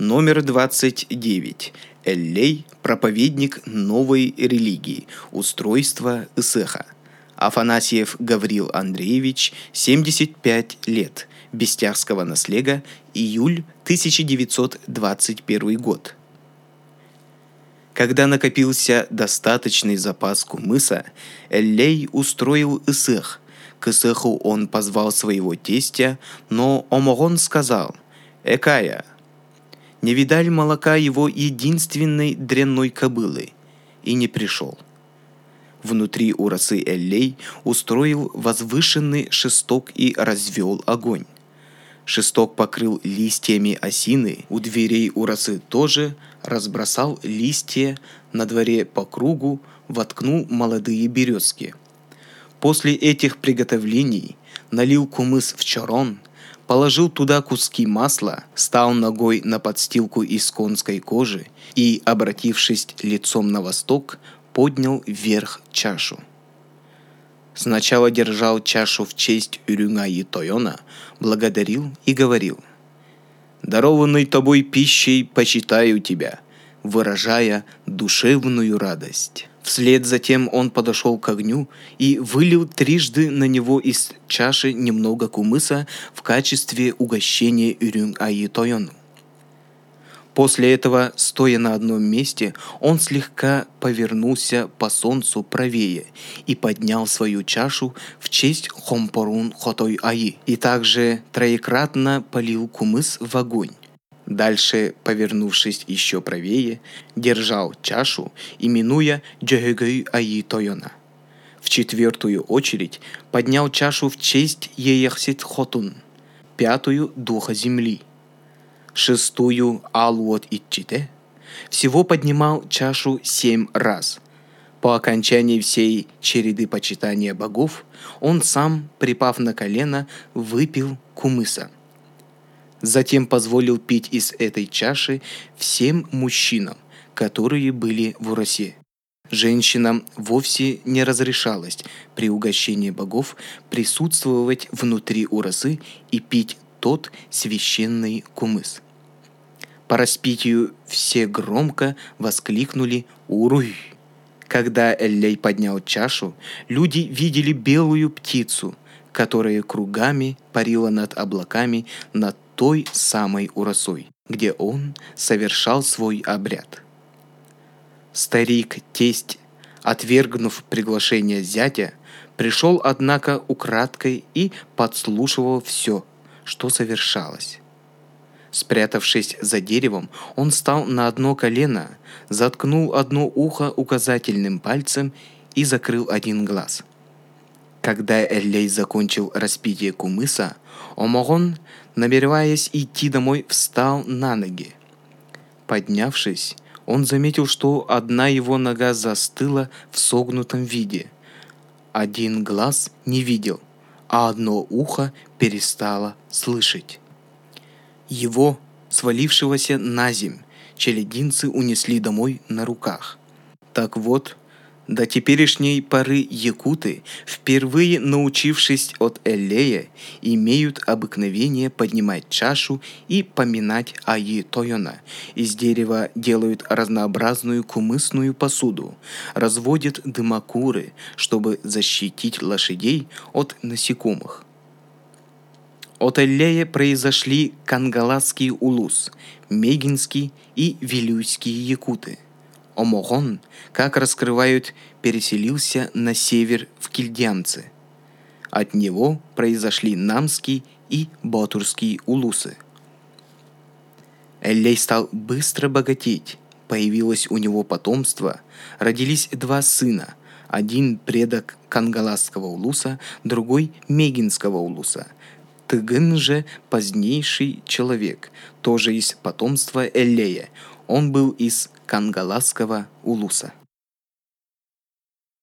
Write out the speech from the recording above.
Номер 29. Эллей – проповедник новой религии, устройство Исеха. Афанасьев Гаврил Андреевич, 75 лет, Бестяжского наслега, июль 1921 год. Когда накопился достаточный запас кумыса, Эллей устроил Исех. К Исеху он позвал своего тестя, но Омогон сказал: «Экая, не видаль молока его единственной дрянной кобылы?» И не пришел. Внутри урасы Эллей устроил возвышенный шесток и развел огонь. Шесток покрыл листьями осины, у дверей урасы тоже разбросал листья, на дворе по кругу воткнул молодые березки. После этих приготовлений налил кумыс в чорон, положил туда куски масла, стал ногой на подстилку из конской кожи и, обратившись лицом на восток, поднял вверх чашу. Сначала держал чашу в честь Урюнгаи Тойона, благодарил и говорил: «Дарованной тобой пищей почитаю тебя», выражая душевную радость. Вслед за тем он подошел к огню и вылил трижды на него из чаши немного кумыса в качестве угощения Урюнгаи Тойону. После этого, стоя на одном месте, он слегка повернулся по солнцу правее и поднял свою чашу в честь Хомпорун Хотой-Аи и также троекратно полил кумыс в огонь. Дальше, повернувшись еще правее, держал чашу, именуя Джогёгэй-Аи Тойона. В четвертую очередь поднял чашу в честь Еяхсит-Хотун, пятую духа земли, шестую Алуот-Итчите. Всего поднимал чашу 7 раз. По окончании всей череды почитания богов он сам, припав на колено, выпил кумыса. Затем позволил пить из этой чаши всем мужчинам, которые были в урасе. Женщинам вовсе не разрешалось при угощении богов присутствовать внутри урасы и пить тот священный кумыс. По распитию все громко воскликнули «Уруй!». Когда Эллей поднял чашу, люди видели белую птицу, которая кругами парила над облаками над той самой урасой, где он совершал свой обряд. Старик-тесть, отвергнув приглашение зятя, пришел, однако, украдкой и подслушивал все, что совершалось. Спрятавшись за деревом, он встал на одно колено, заткнул одно ухо указательным пальцем и закрыл один глаз. Когда Эллей закончил распитие кумыса, Омогон, намереваясь идти домой, встал на ноги. Поднявшись, он заметил, что одна его нога застыла в согнутом виде. Один глаз не видел, а одно ухо перестало слышать. Его, свалившегося на земь, челядинцы унесли домой на руках. Так вот, до теперешней поры якуты, впервые научившись от Эллея, имеют обыкновение поднимать чашу и поминать Аи Тойона. Из дерева делают разнообразную кумысную посуду, разводят дымокуры, чтобы защитить лошадей от насекомых. От Эллея произошли Кангаласский улус, Мегинский и Вилюйские якуты. Омогон, как раскрывают, переселился на север в Кильдянцы. От него произошли Намский и Ботурский улусы. Эллей стал быстро богатеть, появилось у него потомство, родились 2 сына, один предок Кангаласского улуса, другой Мегинского улуса. Тыгын же позднейший человек, тоже из потомства Эллея. Он был из Кангаласского улуса.